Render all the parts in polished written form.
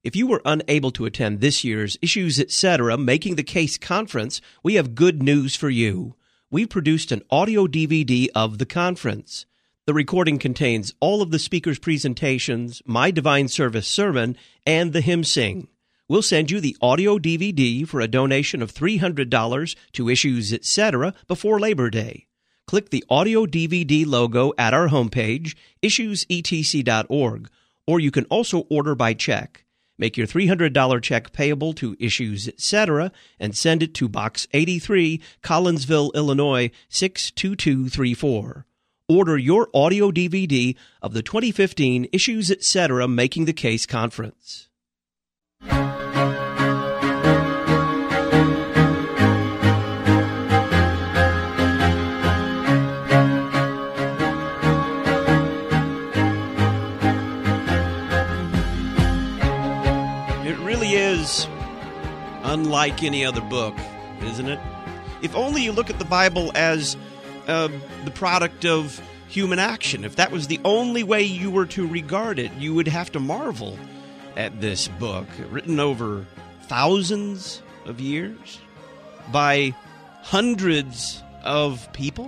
If you were unable to attend this year's Issues Etc. Making the Case conference, we have good news for you. We produced an audio DVD of the conference. The recording contains all of the speakers' presentations, my Divine Service sermon, and the hymn sing. We'll send you the audio DVD for a donation of $300 to Issues Etc. before Labor Day. Click the audio DVD logo at our homepage, issuesetc.org, or you can also order by check. Make your $300 check payable to Issues Etc. and send it to Box 83, Collinsville, Illinois, 62234. Order your audio DVD of the 2015 Issues Etc. Making the Case Conference. Is unlike any other book, isn't it? If only you look at the Bible as the product of human action. If that was the only way you were to regard it, you would have to marvel at this book, written over thousands of years by hundreds of people.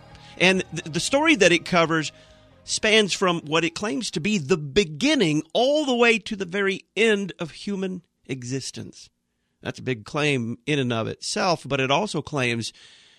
And the story that it covers spans from what it claims to be the beginning all the way to the very end of human existence. That's a big claim in and of itself, but it also claims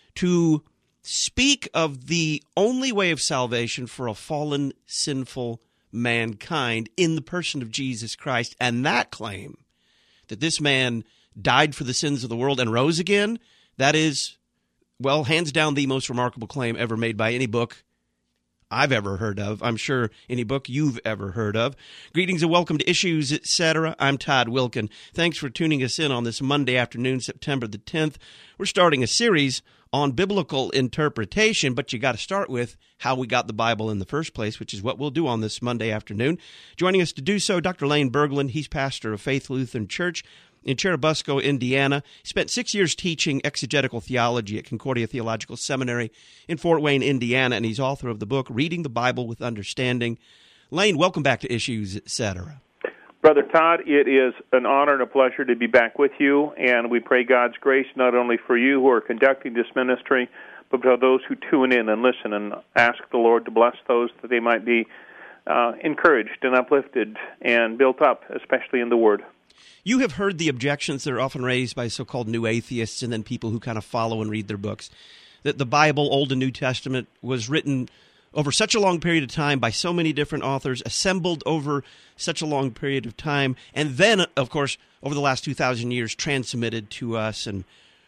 to speak of the only way of salvation for a fallen, sinful mankind in the person of Jesus Christ. And that claim, that this man died for the sins of the world and rose again, that is, well, hands down the most remarkable claim ever made by any book I've ever heard of. I'm sure any book you've ever heard of. Greetings and welcome to Issues Etc. I'm Todd Wilkin. Thanks for tuning us in on this Monday afternoon, September the 10th. We're starting a series on biblical interpretation, but you got to start with how we got the Bible in the first place, which is what we'll do on this Monday afternoon. Joining us to do so, Dr. Lane Berglund. He's pastor of Faith Lutheran Church in Cherubusco, Indiana. He spent 6 years teaching exegetical theology at Concordia Theological Seminary in Fort Wayne, Indiana, and he's author of the book, Reading the Bible with Understanding. Lane, welcome back to Issues Etc. Brother Todd, it is an honor and a pleasure to be back with you, and we pray God's grace not only for you who are conducting this ministry, but for those who tune in and listen, and ask the Lord to bless those that they might be encouraged and uplifted and built up, especially in the Word. You have heard the objections that are often raised by so-called new atheists and then people who kind of follow and read their books, that the Bible, Old and New Testament, was written over such a long period of time by so many different authors, assembled over such a long period of time, and then, of course, over the last 2,000 years, transmitted to us and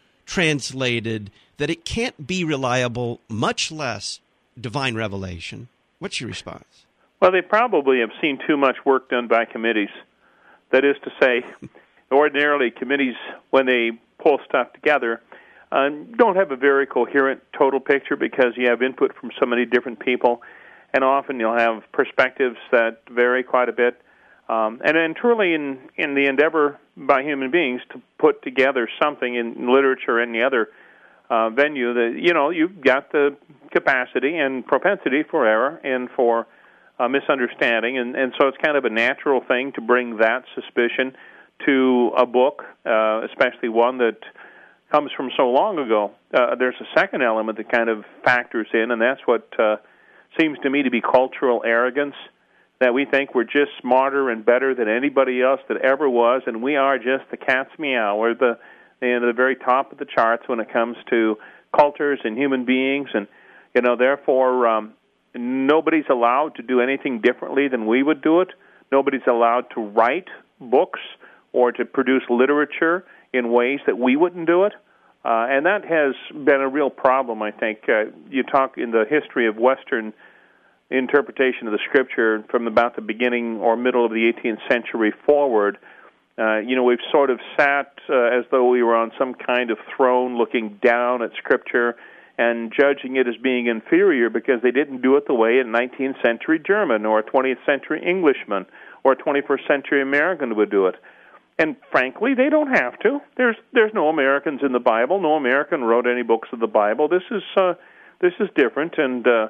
translated, that it can't be reliable, much less divine revelation. What's your response? Well, they probably have seen too much work done by committees. That is to say, ordinarily committees, when they pull stuff together, don't have a very coherent total picture because you have input from so many different people, and often you'll have perspectives that vary quite a bit. And then truly in the endeavor by human beings to put together something in literature or any other venue, that you've got the capacity and propensity for error and for misunderstanding, and so it's kind of a natural thing to bring that suspicion to a book, especially one that comes from so long ago. There's a second element that kind of factors in, and that's what seems to me to be cultural arrogance, that we think we're just smarter and better than anybody else that ever was, and we are just the cat's meow. We're the very top of the charts when it comes to cultures and human beings, and therefore nobody's allowed to do anything differently than we would do it. Nobody's allowed to write books or to produce literature in ways that we wouldn't do it. And that has been a real problem, I think. You talk in the history of Western interpretation of the Scripture from about the beginning or middle of the 18th century forward. We've sort of sat as though we were on some kind of throne looking down at Scripture and judging it as being inferior because they didn't do it the way a 19th century German or a 20th century Englishman or a 21st century American would do it. And frankly, they don't have to. There's no Americans in the Bible. No American wrote any books of the Bible. This is different, and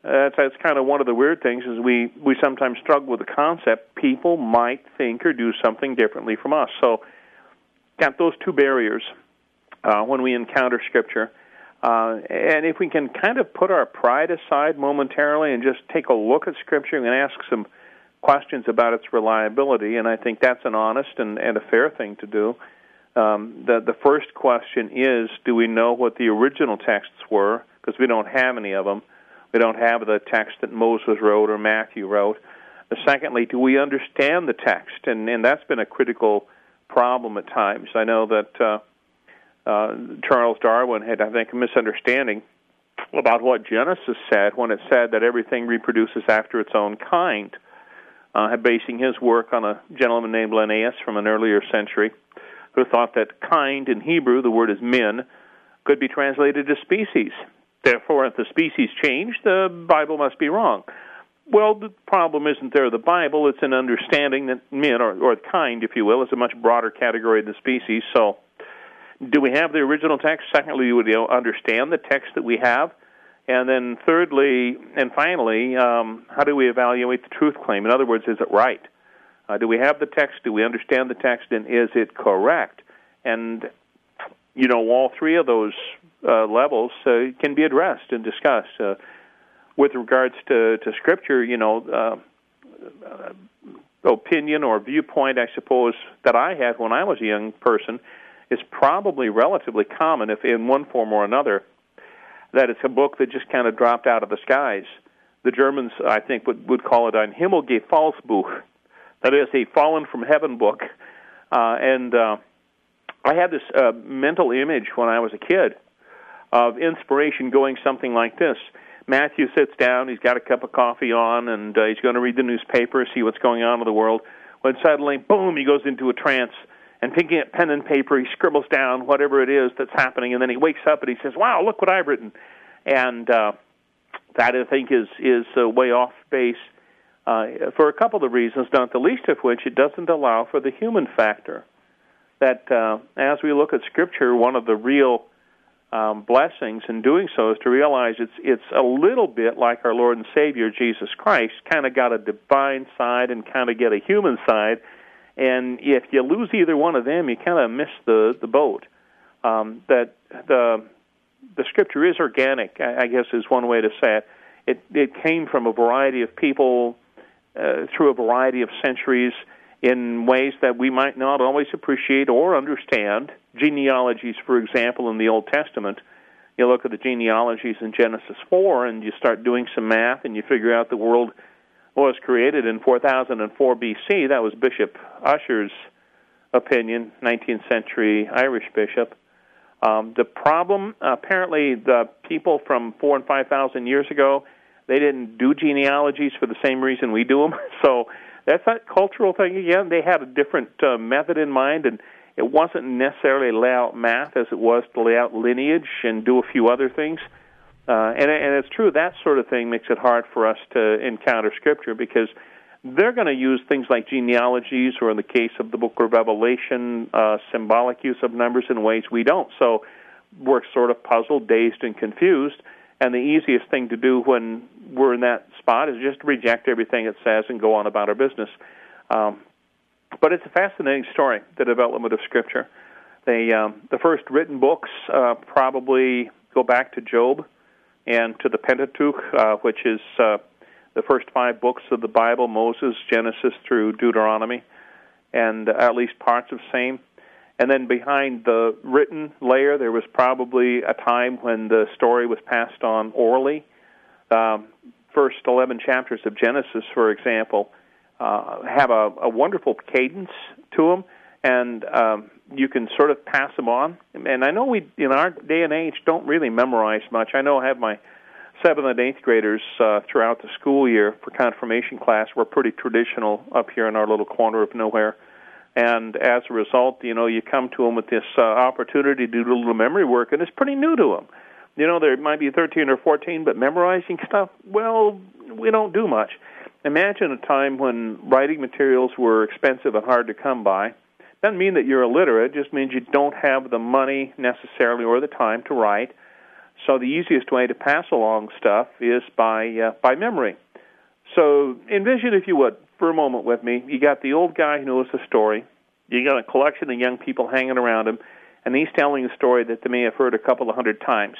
That's kind of one of the weird things is we sometimes struggle with the concept people might think or do something differently from us. So got those two barriers when we encounter Scripture. And if we can kind of put our pride aside momentarily and just take a look at Scripture and ask some questions about its reliability, and I think that's an honest and a fair thing to do. The first question is, do we know what the original texts were? Because we don't have any of them. We don't have the text that Moses wrote or Matthew wrote. Secondly, do we understand the text? And that's been a critical problem at times. I know that Charles Darwin had, I think, a misunderstanding about what Genesis said when it said that everything reproduces after its own kind, basing his work on a gentleman named Linnaeus from an earlier century who thought that kind in Hebrew, the word is min, could be translated as species. Therefore, if the species change, the Bible must be wrong. Well, the problem isn't there the Bible, it's an understanding that min, or kind, if you will, is a much broader category than species. So, do we have the original text? Secondly, do we understand the text that we have? And then thirdly, and finally, how do we evaluate the truth claim? In other words, is it right? Do we have the text? Do we understand the text? And is it correct? And, all three of those levels can be addressed and discussed. With regards to Scripture, opinion or viewpoint, I suppose, that I had when I was a young person is probably relatively common, if in one form or another, that it's a book that just kind of dropped out of the skies. The Germans, I think, would call it ein Himmelgefallsbuch. That is a fallen from heaven book. And I had this mental image when I was a kid of inspiration going something like this. Matthew sits down, he's got a cup of coffee on, and he's going to read the newspaper, see what's going on in the world, when suddenly, boom, he goes into a trance, and picking up pen and paper, he scribbles down whatever it is that's happening, and then he wakes up and he says, wow, look what I've written. And that, I think, is way off base for a couple of reasons, not the least of which it doesn't allow for the human factor. That as we look at Scripture, one of the real blessings in doing so is to realize it's a little bit like our Lord and Savior, Jesus Christ, kind of got a divine side and kind of get a human side. And if you lose either one of them, you kind of miss the boat. That the Scripture is organic, I guess is one way to say it. It came from a variety of people through a variety of centuries in ways that we might not always appreciate or understand. Genealogies, for example, in the Old Testament, you look at the genealogies in Genesis 4 and you start doing some math and you figure out the world was created in 4004 B.C. That was Bishop Ussher's opinion, 19th century Irish bishop. The problem, apparently the people from 4,000 and 5,000 years ago, they didn't do genealogies for the same reason we do them. So that's that cultural thing again. They had a different method in mind, and it wasn't necessarily lay out math as it was to lay out lineage and do a few other things. And it's true, that sort of thing makes it hard for us to encounter Scripture because they're going to use things like genealogies or, in the case of the book of Revelation, symbolic use of numbers in ways we don't. So we're sort of puzzled, dazed, and confused. And the easiest thing to do when we're in that spot is just reject everything it says and go on about our business. But it's a fascinating story, the development of Scripture. The first written books probably go back to Job and to the Pentateuch, which is the first 5 books of the Bible, Moses, Genesis through Deuteronomy, and at least parts of same. And then behind the written layer, there was probably a time when the story was passed on orally. First 11 chapters of Genesis, for example, have a wonderful cadence to them, and you can sort of pass them on. And I know we, in our day and age, don't really memorize much. I know I have my 7th and 8th graders throughout the school year for confirmation class. We're pretty traditional up here in our little corner of nowhere. And as a result, you come to them with this opportunity to do a little memory work, and it's pretty new to them. There might be 13 or 14, but memorizing stuff, well, we don't do much. Imagine a time when writing materials were expensive and hard to come by. Doesn't mean that you're illiterate. It just means you don't have the money necessarily or the time to write. So the easiest way to pass along stuff is by memory. So envision, if you would, for a moment with me, you got the old guy who knows the story. You got a collection of young people hanging around him, and he's telling a story that they may have heard a couple of hundred times.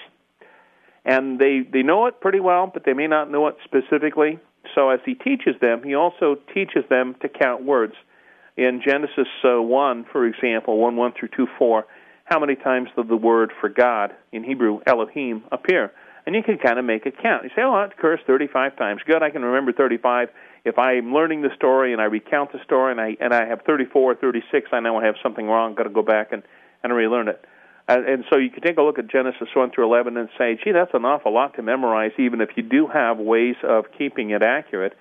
And they know it pretty well, but they may not know it specifically. So as he teaches them, he also teaches them to count words. In Genesis 1, for example, 1 through 2:4, how many times does the word for God, in Hebrew, Elohim, appear? And you can kind of make a count. You say, oh, it occurs 35 times. Good, I can remember 35. If I'm learning the story and I recount the story and I have 34 or 36, I know I have something wrong, got to go back and relearn it. And so you can take a look at Genesis 1 through 11 and say, gee, that's an awful lot to memorize, even if you do have ways of keeping it accurate.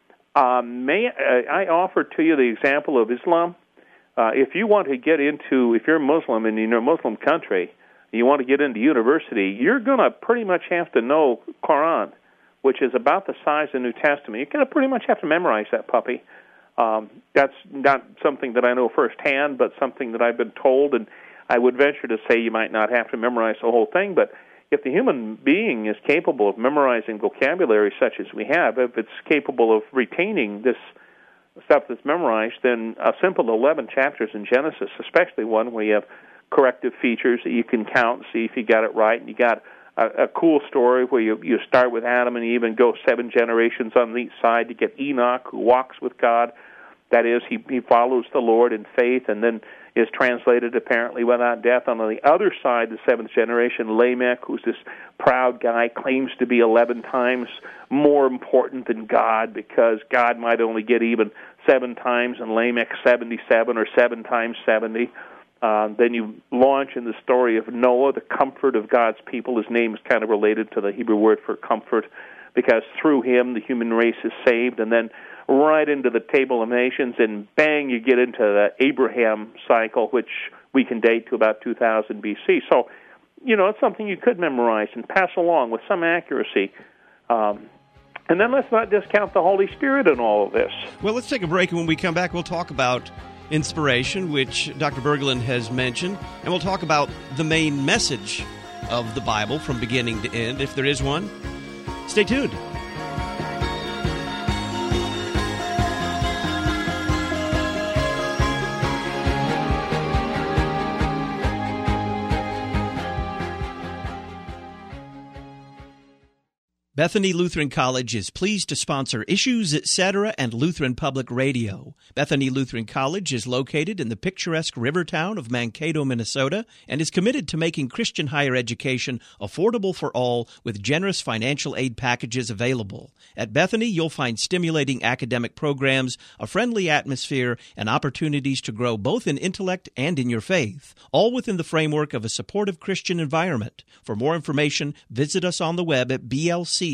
May I offer to you the example of Islam? If you want to get into, if you're Muslim and you're a Muslim country, you want to get into university, you're going to pretty much have to know Quran, which is about the size of the New Testament. You're going to pretty much have to memorize that puppy. That's not something that I know firsthand, but something that I've been told, and I would venture to say you might not have to memorize the whole thing, but if the human being is capable of memorizing vocabulary such as we have, if it's capable of retaining this stuff that's memorized, then a simple 11 chapters in Genesis, especially one where you have corrective features that you can count and see if you got it right, and you got a cool story where you start with Adam and Eve and go 7 generations on each side to get Enoch, who walks with God. That is, he follows the Lord in faith and then is translated apparently without death. On the other side, the 7th generation, Lamech, who's this proud guy, claims to be 11 times more important than God because God might only get even 7 times and Lamech 77 or 7 times 70. Then you launch in the story of Noah, the comfort of God's people. His name is kind of related to the Hebrew word for comfort because through him the human race is saved. And then right into the Table of Nations, and bang, you get into the Abraham cycle, which we can date to about 2000 B.C. So, it's something you could memorize and pass along with some accuracy. And then let's not discount the Holy Spirit in all of this. Well, let's take a break, and when we come back, we'll talk about inspiration, which Dr. Berglund has mentioned, and we'll talk about the main message of the Bible from beginning to end, if there is one. Stay tuned. Bethany Lutheran College is pleased to sponsor Issues, Etc. and Lutheran Public Radio. Bethany Lutheran College is located in the picturesque river town of Mankato, Minnesota, and is committed to making Christian higher education affordable for all with generous financial aid packages available. At Bethany, you'll find stimulating academic programs, a friendly atmosphere, and opportunities to grow both in intellect and in your faith, all within the framework of a supportive Christian environment. For more information, visit us on the web at blc.edu.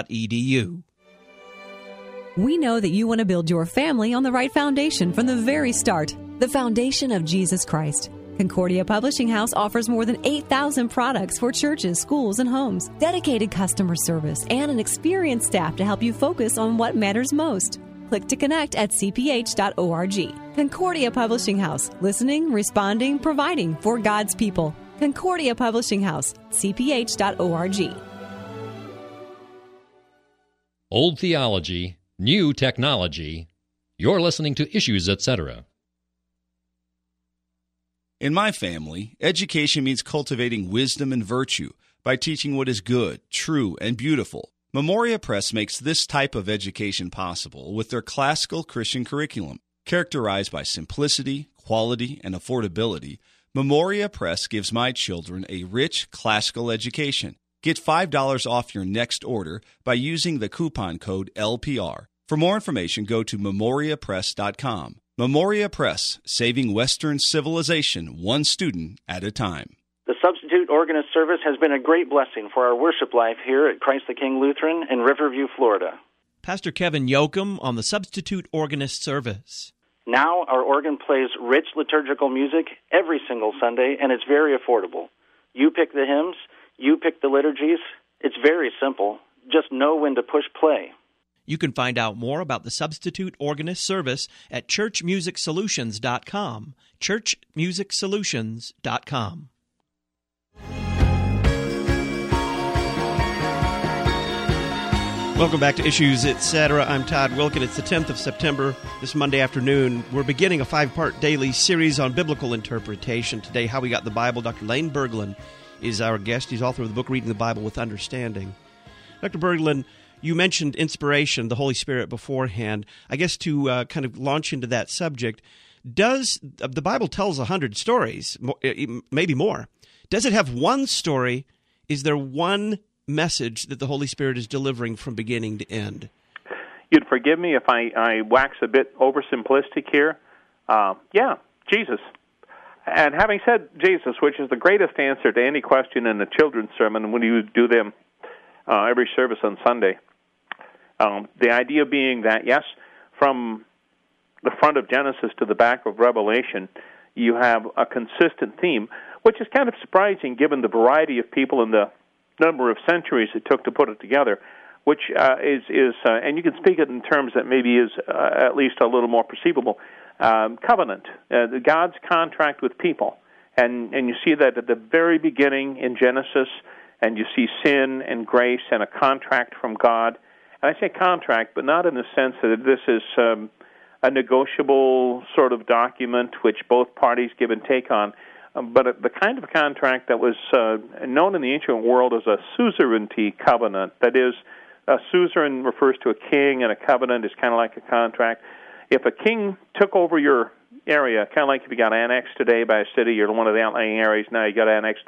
We know that you want to build your family on the right foundation from the very start, the foundation of Jesus Christ. Concordia Publishing House offers more than 8,000 products for churches, schools, and homes, dedicated customer service, and an experienced staff to help you focus on what matters most. Click to connect at cph.org. Concordia Publishing House, listening, responding, providing for God's people. Concordia Publishing House, cph.org. Old theology, new technology. You're listening to Issues, Etc. In my family, education means cultivating wisdom and virtue by teaching what is good, true, and beautiful. Memoria Press makes this type of education possible with their classical Christian curriculum. Characterized by simplicity, quality, and affordability, Memoria Press gives my children a rich classical education. Get $5 off your next order by using the coupon code LPR. For more information, go to memoriapress.com. Memoria Press, saving Western civilization one student at a time. The Substitute Organist Service has been a great blessing for our worship life here at Christ the King Lutheran in Riverview, Florida. Pastor Kevin Yoakum on the Substitute Organist Service. Now our organ plays rich liturgical music every single Sunday, and it's very affordable. You pick the hymns. You pick the liturgies. It's very simple. Just know when to push play. You can find out more about the Substitute Organist Service at churchmusicsolutions.com. churchmusicsolutions.com. Welcome back to Issues, Etc. I'm Todd Wilkin. It's the 10th of September, this Monday afternoon. We're beginning a 5-part daily series on biblical interpretation. Today, How We Got the Bible. Dr. Lane Berglund is our guest. He's author of the book, Reading the Bible with Understanding. Dr. Berglund, you mentioned inspiration, the Holy Spirit, beforehand. I guess to kind of launch into that subject, does the Bible tells 100 stories, maybe more. Does it have one story? Is there one message that the Holy Spirit is delivering from beginning to end? You'd forgive me if I wax a bit oversimplistic here. Yeah, Jesus. And having said Jesus, which is the greatest answer to any question in a children's sermon when you do them every service on Sunday, the idea being that, yes, from the front of Genesis to the back of Revelation, you have a consistent theme, which is kind of surprising given the variety of people and the number of centuries it took to put it together, which is and you can speak it in terms that maybe is at least a little more perceivable, covenant, God's contract with people. And you see that at the very beginning in Genesis, and you see sin and grace and a contract from God. And I say contract, but not in the sense that this is a negotiable sort of document which both parties give and take on, but the kind of contract that was known in the ancient world as a suzerainty covenant. That is, a suzerain refers to a king, and a covenant is kind of like a contract. If a king took over your area, kind of like if you got annexed today by a city or one of the outlying areas, now you got annexed,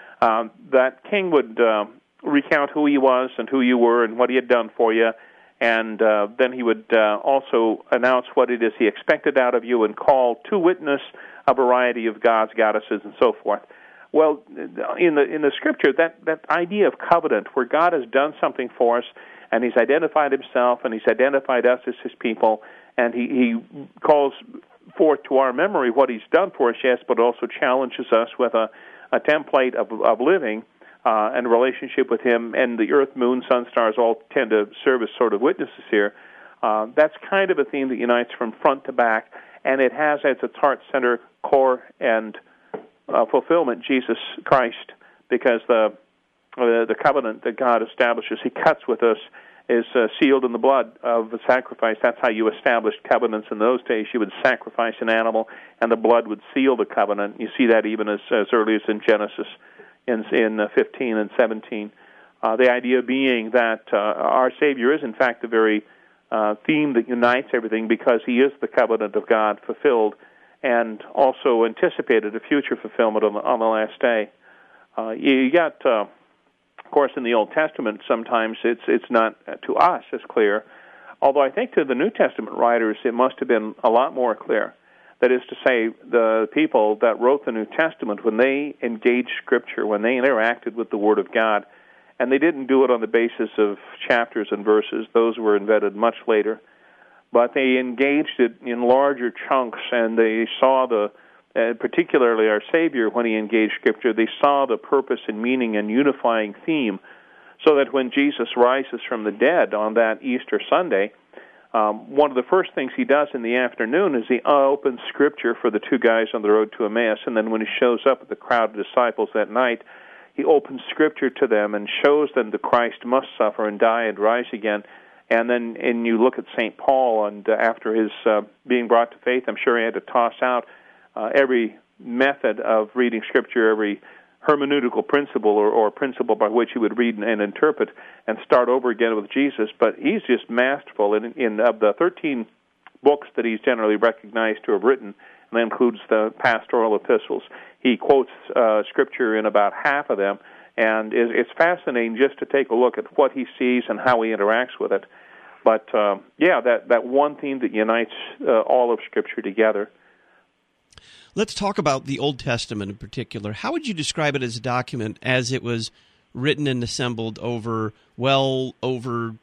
that king would recount who he was and who you were and what he had done for you, and then he would also announce what it is he expected out of you and call to witness a variety of gods, goddesses, and so forth. Well, in the Scripture, that idea of covenant, where God has done something for us, and He's identified Himself, and He's identified us as His people, and He calls forth to our memory what He's done for us, yes, but also challenges us with a template of living and relationship with Him, and the earth, moon, sun, stars all tend to serve as sort of witnesses here. That's kind of a theme that unites from front to back, and it has as its heart center, core, and fulfillment Jesus Christ, because the covenant that God establishes, He cuts with us, is sealed in the blood of the sacrifice. That's how you established covenants in those days. You would sacrifice an animal, and the blood would seal the covenant. You see that even as early as in Genesis in 15 and 17. The idea being that our Savior is, in fact, the very theme that unites everything, because He is the covenant of God fulfilled and also anticipated a future fulfillment on the last day. You got, of course, in the Old Testament, sometimes it's not to us as clear, although I think to the New Testament writers it must have been a lot more clear. That is to say, the people that wrote the New Testament, when they engaged Scripture, when they interacted with the Word of God, and they didn't do it on the basis of chapters and verses, those were invented much later, but they engaged it in larger chunks, and they saw particularly our Savior, when He engaged Scripture, they saw the purpose and meaning and unifying theme, so that when Jesus rises from the dead on that Easter Sunday, one of the first things He does in the afternoon is He opens Scripture for the two guys on the road to Emmaus, and then when He shows up at the crowd of disciples that night, He opens Scripture to them and shows them that Christ must suffer and die and rise again. And then you look at St. Paul, and after his being brought to faith, I'm sure he had to toss out every method of reading Scripture, every hermeneutical principle or principle by which he would read and interpret, and start over again with Jesus. But he's just masterful. In of the 13 books that he's generally recognized to have written, and that includes the pastoral epistles, he quotes Scripture in about half of them, and it's fascinating just to take a look at what he sees and how he interacts with it. But, that one theme that unites all of Scripture together. Let's talk about the Old Testament in particular. How would you describe it as a document as it was written and assembled over well over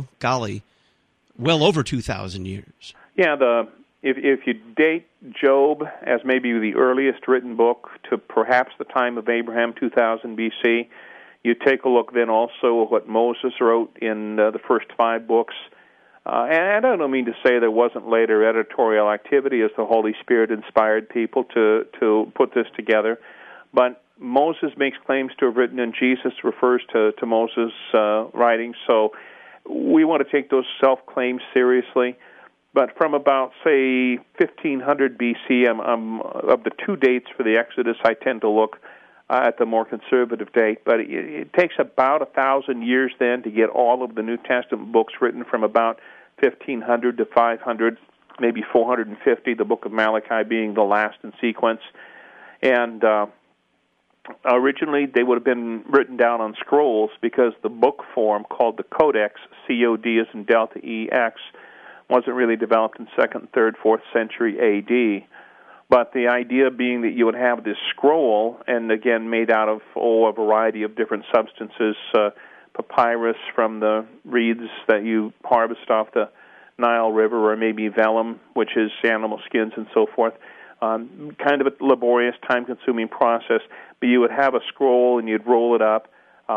2,000 years? Yeah, if you date Job as maybe the earliest written book to perhaps the time of Abraham, 2000 B.C., you take a look then also at what Moses wrote in the first 5 books. And I don't mean to say there wasn't later editorial activity as the Holy Spirit inspired people to put this together, but Moses makes claims to have written, and Jesus refers to Moses' writings. So we want to take those self-claims seriously. But from about, say, 1500 BC, of the two dates for the Exodus, I tend to look at the more conservative date. But it takes about 1,000 years then to get all of the New Testament books written from about 1500 to 500, maybe 450, the book of Malachi being the last in sequence. And originally they would have been written down on scrolls because the book form called the Codex, C-O-D as in Delta E-X, wasn't really developed in 2nd, 3rd, 4th century A.D., but the idea being that you would have this scroll, and again made out of a variety of different substances, papyrus from the reeds that you harvest off the Nile River, or maybe vellum, which is animal skins and so forth. Kind of a laborious, time-consuming process, but you would have a scroll and you'd roll it up,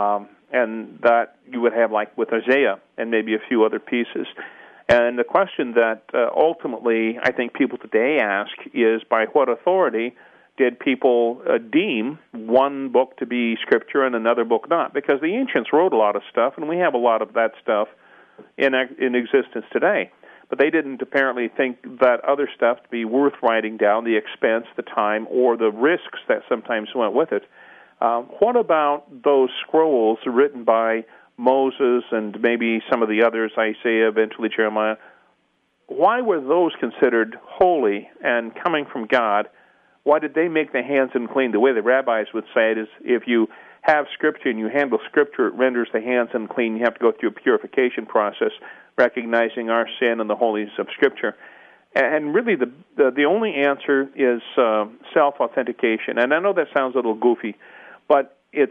and that you would have like with Isaiah and maybe a few other pieces. And the question that ultimately I think people today ask is, by what authority did people deem one book to be Scripture and another book not? Because the ancients wrote a lot of stuff, and we have a lot of that stuff in existence today. But they didn't apparently think that other stuff to be worth writing down, the expense, the time, or the risks that sometimes went with it. What about those scrolls written by Moses and maybe some of the others, Isaiah, eventually Jeremiah? Why were those considered holy and coming from God? Why did they make the hands unclean? The way the rabbis would say it is, if you have Scripture and you handle Scripture, it renders the hands unclean. You have to go through a purification process, recognizing our sin and the holiness of Scripture. And really the only answer is self-authentication. And I know that sounds a little goofy, but it's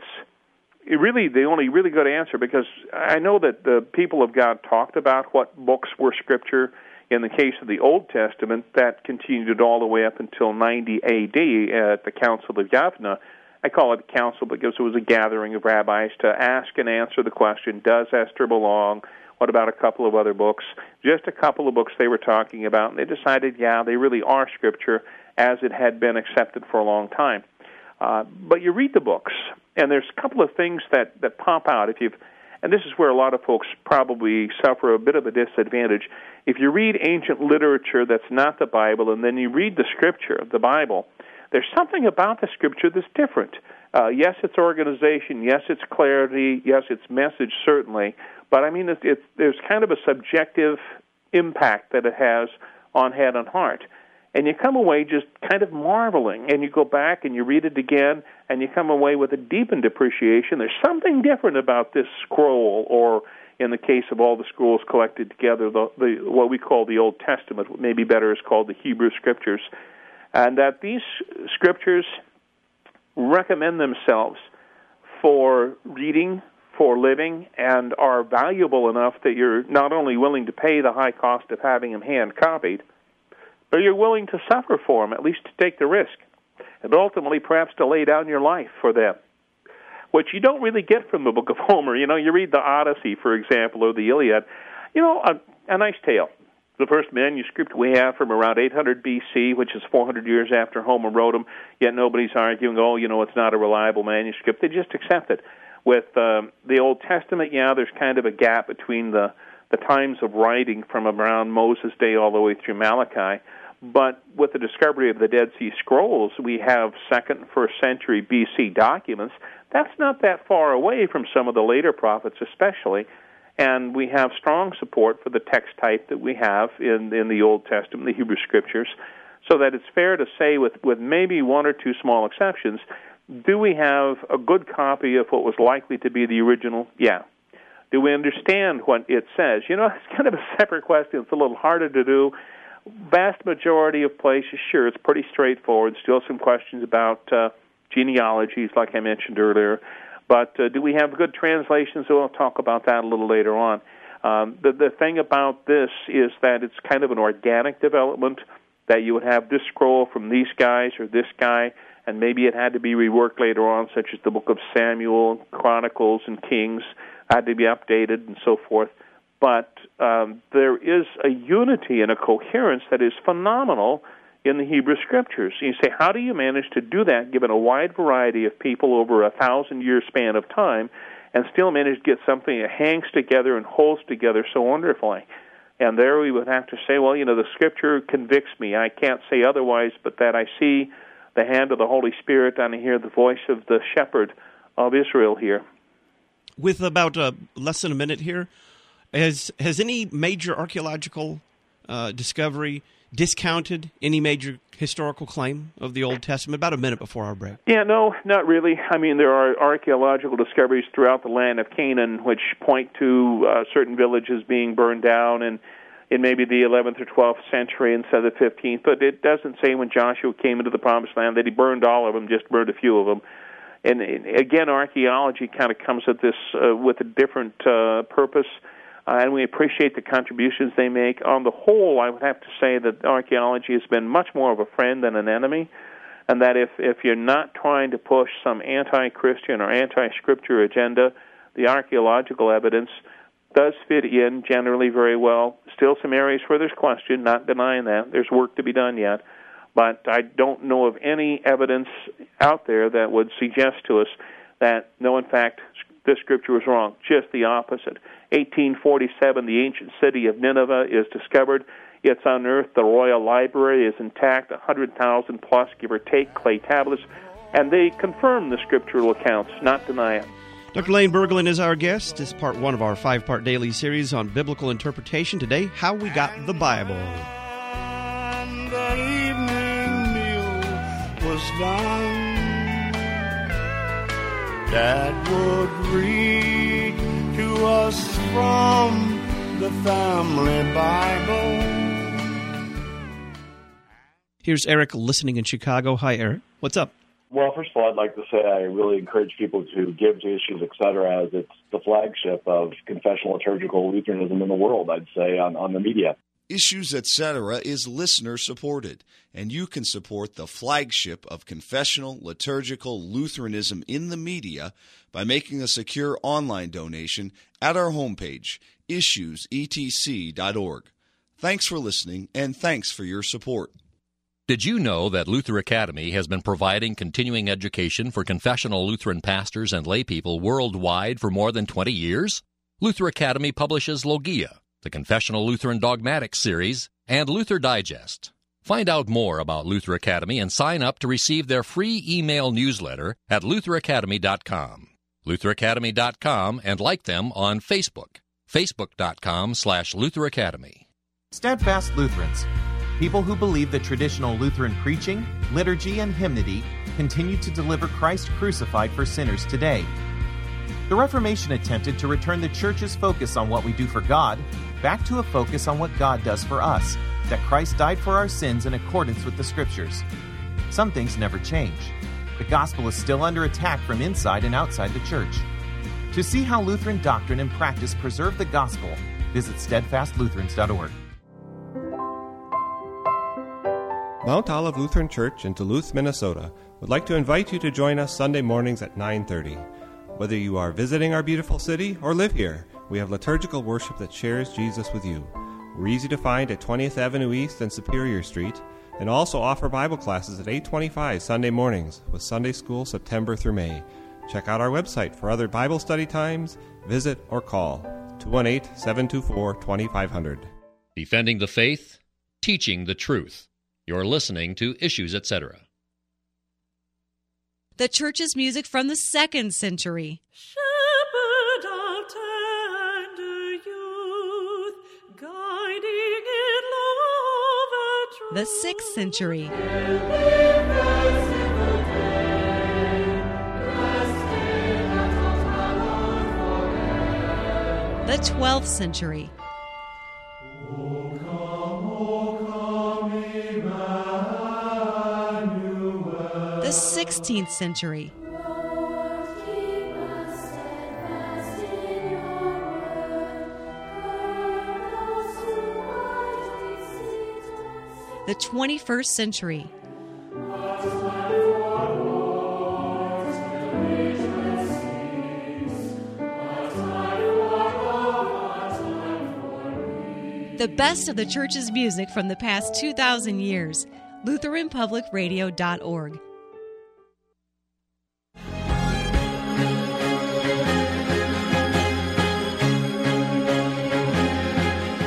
really the only really good answer, because I know that the people of God talked about what books were Scripture. In the case of the Old Testament, that continued all the way up until 90 A.D. at the Council of Yavna. I call it a council because it was a gathering of rabbis to ask and answer the question, does Esther belong? What about a couple of other books? Just a couple of books they were talking about, and they decided, yeah, they really are Scripture as it had been accepted for a long time. But you read the books, and there's a couple of things that pop out. And this is where a lot of folks probably suffer a bit of a disadvantage. If you read ancient literature that's not the Bible, and then you read the Scripture of the Bible, there's something about the Scripture that's different. Yes, it's organization. Yes, it's clarity. Yes, it's message, certainly. But, I mean, there's kind of a subjective impact that it has on head and heart. And you come away just kind of marveling, and you go back and you read it again, and you come away with a deepened appreciation. There's something different about this scroll, or in the case of all the scrolls collected together, the what we call the Old Testament, what maybe better is called the Hebrew Scriptures, and that these Scriptures recommend themselves for reading, for living, and are valuable enough that you're not only willing to pay the high cost of having them hand-copied, but you're willing to suffer for them, at least to take the risk, and ultimately perhaps to lay down your life for them, which you don't really get from the Book of Homer. You know, you read the Odyssey, for example, or the Iliad. You know, a nice tale. The first manuscript we have from around 800 B.C., which is 400 years after Homer wrote them, yet nobody's arguing, it's not a reliable manuscript. They just accept it. With the Old Testament, there's kind of a gap between the times of writing from around Moses' day all the way through Malachi. But with the discovery of the Dead Sea Scrolls, we have 2nd and 1st century B.C. documents. That's not that far away from some of the later prophets especially, and we have strong support for the text type that we have in the Old Testament, the Hebrew Scriptures, so that it's fair to say, with maybe one or two small exceptions, do we have a good copy of what was likely to be the original? Yeah. Do we understand what it says? It's kind of a separate question. It's a little harder to do. Vast majority of places, sure, it's pretty straightforward. Still some questions about genealogies, like I mentioned earlier. But do we have good translations? We'll talk about that a little later on. The thing about this is that it's kind of an organic development, that you would have this scroll from these guys or this guy, and maybe it had to be reworked later on, such as the book of Samuel, Chronicles, and Kings, had to be updated and so forth. But there is a unity and a coherence that is phenomenal in the Hebrew Scriptures. You say, how do you manage to do that given a wide variety of people over a 1,000-year span of time? and still managed to get something that hangs together and holds together so wonderfully. And there we would have to say, well, the Scripture convicts me. I can't say otherwise, but that I see the hand of the Holy Spirit and I hear the voice of the shepherd of Israel here. With about less than a minute here, has any major archaeological discovery discounted any major historical claim of the Old Testament? About a minute before our break. Yeah, no, not really. I mean, there are archaeological discoveries throughout the land of Canaan which point to certain villages being burned down in maybe the 11th or 12th century instead of the 15th, but it doesn't say when Joshua came into the Promised Land that he burned all of them, just burned a few of them. And again, archaeology kind of comes at this with a different purpose, and we appreciate the contributions they make. On the whole, I would have to say that archaeology has been much more of a friend than an enemy, and that if you're not trying to push some anti-Christian or anti-Scripture agenda, the archaeological evidence does fit in generally very well. Still some areas where there's question, not denying that. There's work to be done yet. But I don't know of any evidence out there that would suggest to us that, no, in fact, this Scripture was wrong. Just the opposite. 1847, the ancient city of Nineveh is discovered. It's unearthed. The Royal Library is intact, 100,000 plus, give or take, clay tablets. And they confirm the scriptural accounts, not deny it. Dr. Lane Berglund is our guest. This is part one of our 5-part daily series on biblical interpretation. Today, How We Got the Bible. And the evening meal was done. Dad would read to us from the family Bible. Here's Eric listening in Chicago. Hi, Eric. What's up? Well, first of all, I'd like to say I really encourage people to give to Issues, Etc., as it's the flagship of confessional liturgical Lutheranism in the world, I'd say, on the media. Issues, Etc. is listener-supported, and you can support the flagship of confessional liturgical Lutheranism in the media by making a secure online donation at our homepage, issuesetc.org. Thanks for listening, and thanks for your support. Did you know that Luther Academy has been providing continuing education for confessional Lutheran pastors and laypeople worldwide for more than 20 years? Luther Academy publishes Logia, the Confessional Lutheran Dogmatics series, and Luther Digest. Find out more about Luther Academy and sign up to receive their free email newsletter at lutheracademy.com. lutheracademy.com, and like them on Facebook, facebook.com/Luther Academy. Steadfast Lutherans, people who believe that traditional Lutheran preaching, liturgy, and hymnody continue to deliver Christ crucified for sinners today. The Reformation attempted to return the Church's focus on what we do for God back to a focus on what God does for us, that Christ died for our sins in accordance with the Scriptures. Some things never change. The gospel is still under attack from inside and outside the Church. To see how Lutheran doctrine and practice preserve the gospel, visit steadfastlutherans.org. Mount Olive Lutheran Church in Duluth, Minnesota would like to invite you to join us Sunday mornings at 9:30. Whether you are visiting our beautiful city or live here, we have liturgical worship that shares Jesus with you. We're easy to find at 20th Avenue East and Superior Street, and also offer Bible classes at 8:25 Sunday mornings with Sunday School September through May. Check out our website for other Bible study times, visit or call 218-724-2500. Defending the faith, teaching the truth. You're listening to Issues, Etc. The Church's music from the 2nd century. Shepherd of tender youth, guiding in love and truth. The 6th century. The 12th century. The 16th century. The 21st century. The best of the Church's music from the past 2,000 years. LutheranPublicRadio.org.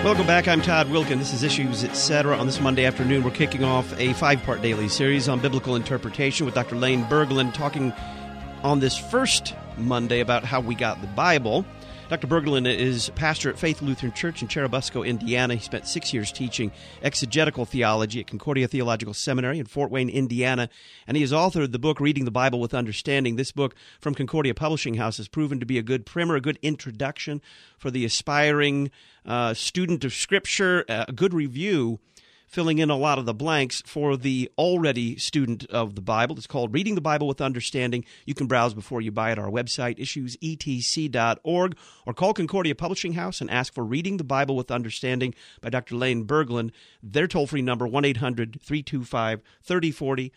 Welcome back. I'm Todd Wilkin. This is Issues Etc. On this Monday afternoon, we're kicking off a 5-part daily series on biblical interpretation with Dr. Lane Berglund, talking on this first Monday about how we got the Bible. Dr. Berglund is pastor at Faith Lutheran Church in Cherubusco, Indiana. He spent 6 years teaching exegetical theology at Concordia Theological Seminary in Fort Wayne, Indiana, and he has authored the book Reading the Bible with Understanding. This book from Concordia Publishing House has proven to be a good primer, a good introduction for the aspiring student of Scripture, a good review, filling in a lot of the blanks for the already student of the Bible. It's called Reading the Bible with Understanding. You can browse before you buy at our website, issuesetc.org, or call Concordia Publishing House and ask for Reading the Bible with Understanding by Dr. Lane Berglund. Their toll-free number, 1-800-325-3040,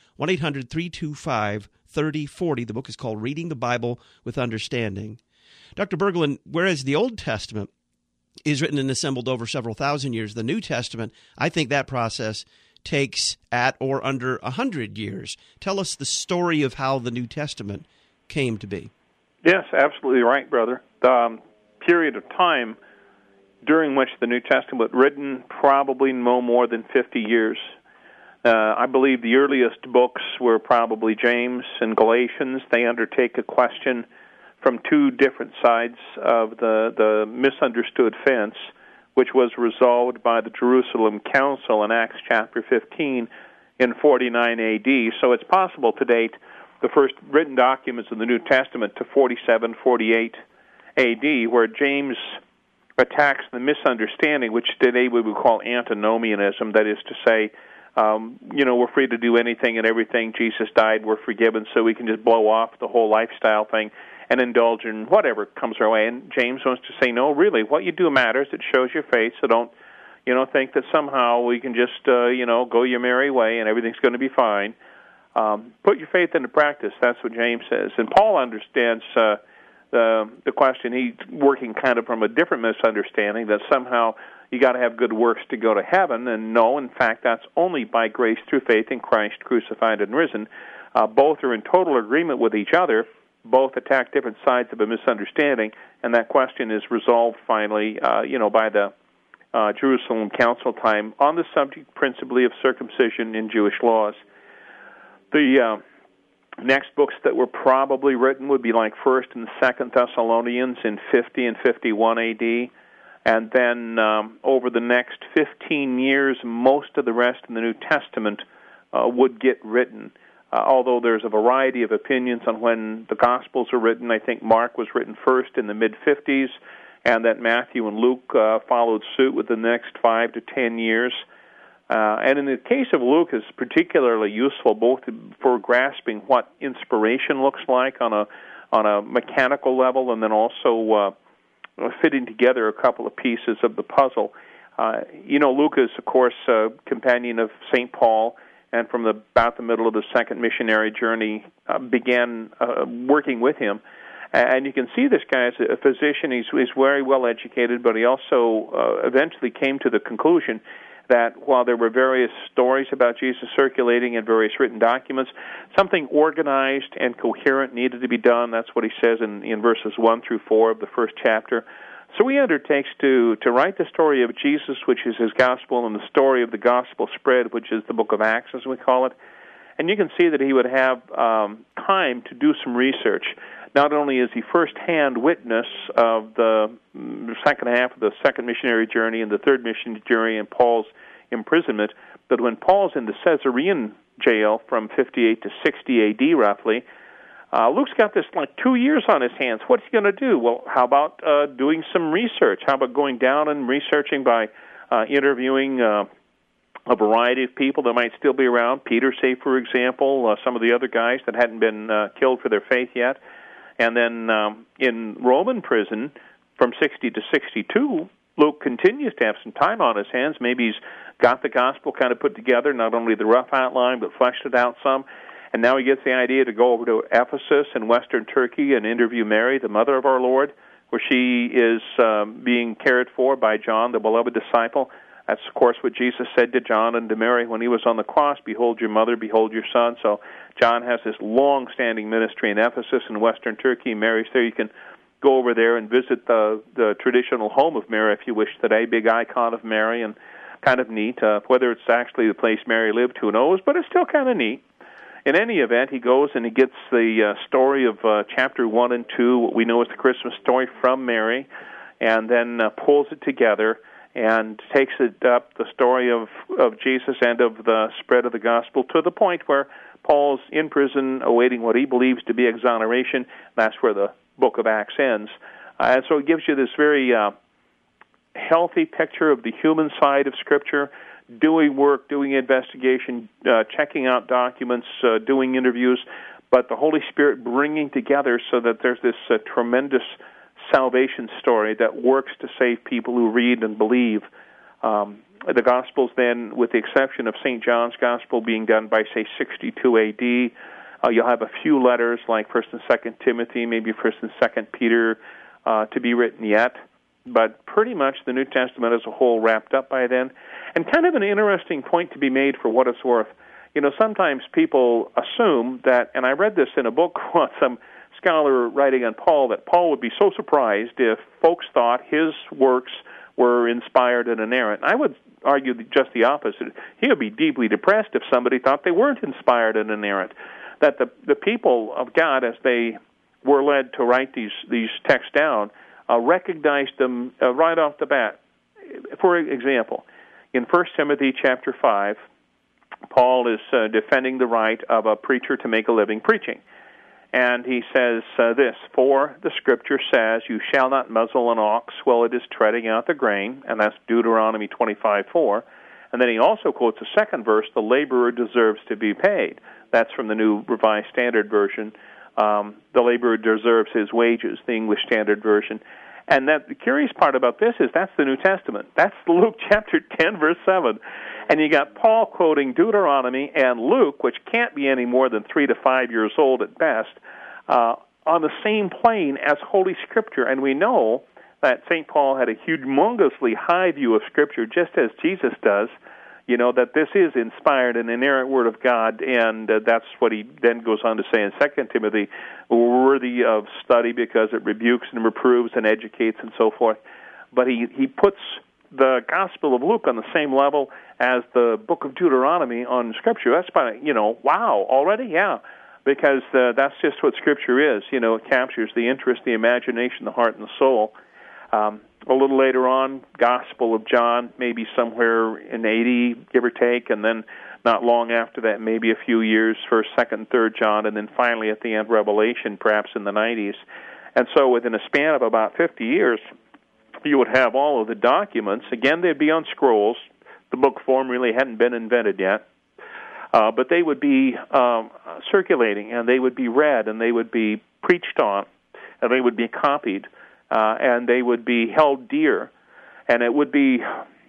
1-800-325-3040. The book is called Reading the Bible with Understanding. Dr. Berglund, whereas the Old Testament is written and assembled over several thousand years, the New Testament, I think that process takes at or under 100 years. Tell us the story of how the New Testament came to be. Yes, absolutely right, brother. The period of time during which the New Testament was written, probably no more than 50 years. I believe the earliest books were probably James and Galatians. They undertake a question from two different sides of the misunderstood fence, which was resolved by the Jerusalem Council in Acts chapter 15 in 49 A.D. So it's possible to date the first written documents of the New Testament to 47, 48 A.D., where James attacks the misunderstanding, which today we would call antinomianism, that is to say, we're free to do anything and everything. Jesus died, we're forgiven, so we can just blow off the whole lifestyle thing and indulge in whatever comes our way. And James wants to say, no, really, what you do matters. It shows your faith, so don't, think that somehow we can just, go your merry way and everything's going to be fine. Put your faith into practice. That's what James says. And Paul understands the question. He's working kind of from a different misunderstanding that somehow you got to have good works to go to heaven. And no, in fact, that's only by grace through faith in Christ crucified and risen. Both are in total agreement with each other. Both attack different sides of a misunderstanding, and that question is resolved finally, by the Jerusalem Council time on the subject principally of circumcision in Jewish laws. The next books that were probably written would be like 1st and 2nd Thessalonians in 50 and 51 A.D., and then over the next 15 years, most of the rest in the New Testament would get written. Although there's a variety of opinions on when the Gospels are written. I think Mark was written first in the mid-50s, and that Matthew and Luke followed suit with the next 5 to 10 years. And in the case of Luke, is particularly useful both for grasping what inspiration looks like on a mechanical level, and then also fitting together a couple of pieces of the puzzle. Luke is, of course, a companion of St. Paul, and from about the middle of the second missionary journey, began working with him. And you can see this guy as a physician. He's very well educated, but he also eventually came to the conclusion that while there were various stories about Jesus circulating in various written documents, something organized and coherent needed to be done. That's what he says in verses 1 through 4 of the first chapter. So he undertakes to write the story of Jesus, which is his gospel, and the story of the gospel spread, which is the book of Acts, as we call it. And you can see that he would have time to do some research. Not only is he first-hand witness of the second half of the second missionary journey and the third missionary journey and Paul's imprisonment, but when Paul's in the Caesarean jail from 58 to 60 A.D. roughly, Luke's got this 2 years on his hands. What's he going to do? Well, how about doing some research? How about going down and researching by interviewing a variety of people that might still be around? Peter, say, for example, some of the other guys that hadn't been killed for their faith yet. And then in Roman prison from 60 to 62, Luke continues to have some time on his hands. Maybe he's got the gospel kind of put together, not only the rough outline, but fleshed it out some. And now he gets the idea to go over to Ephesus in western Turkey and interview Mary, the mother of our Lord, where she is being cared for by John, the beloved disciple. That's, of course, what Jesus said to John and to Mary when he was on the cross, behold your mother, behold your son. So John has this long-standing ministry in Ephesus in western Turkey. Mary's there. You can go over there and visit the traditional home of Mary, if you wish, today, big icon of Mary, and kind of neat. Whether it's actually the place Mary lived, who knows, but it's still kind of neat. In any event, he goes and he gets the story of chapter 1 and 2, what we know as the Christmas story, from Mary, and then pulls it together and takes it up, the story of Jesus and of the spread of the gospel, to the point where Paul's in prison awaiting what he believes to be exoneration. That's where the book of Acts ends. And so it gives you this very healthy picture of the human side of Scripture, doing work, doing investigation, checking out documents, doing interviews, but the Holy Spirit bringing together so that there's this tremendous salvation story that works to save people who read and believe. The Gospels then, with the exception of St. John's Gospel being done by, say, 62 A.D., you'll have a few letters like 1st and 2nd Timothy, maybe 1st and 2nd Peter to be written yet, but pretty much the New Testament as a whole wrapped up by then. And kind of an interesting point to be made for what it's worth. You know, sometimes people assume that, and I read this in a book once, some scholar writing on Paul, that Paul would be so surprised if folks thought his works were inspired and inerrant. I would argue just the opposite. He would be deeply depressed if somebody thought they weren't inspired and inerrant. That the people of God, as they were led to write these texts down, recognized them right off the bat. For example, in 1 Timothy chapter 5, Paul is defending the right of a preacher to make a living preaching. And he says this, "For the Scripture says, you shall not muzzle an ox while it is treading out the grain," and that's Deuteronomy 25:4. And then he also quotes a second verse, "The laborer deserves to be paid." That's from the New Revised Standard Version. The laborer deserves his wages, the English Standard Version. And the curious part about this is that's the New Testament. That's Luke chapter 10, verse 7. And you got Paul quoting Deuteronomy and Luke, which can't be any more than 3 to 5 years old at best, on the same plane as Holy Scripture. And we know that St. Paul had a humongously high view of Scripture, just as Jesus does, you know, that this is inspired and inerrant Word of God, and that's what he then goes on to say in 2 Timothy, worthy of study because it rebukes and reproves and educates and so forth. But he puts the Gospel of Luke on the same level as the book of Deuteronomy on Scripture. That's by, wow, already? Yeah, because that's just what Scripture is. You know, it captures the interest, the imagination, the heart, and the soul. A little later on, Gospel of John, maybe somewhere in 80, give or take, and then not long after that, maybe a few years, 1st, 2nd, 3rd John, and then finally at the end, Revelation, perhaps in the 90s. And so within a span of about 50 years, you would have all of the documents. Again, they'd be on scrolls. The book form really hadn't been invented yet. But they would be circulating, and they would be read, and they would be preached on, and they would be copied. And they would be held dear. And it would be,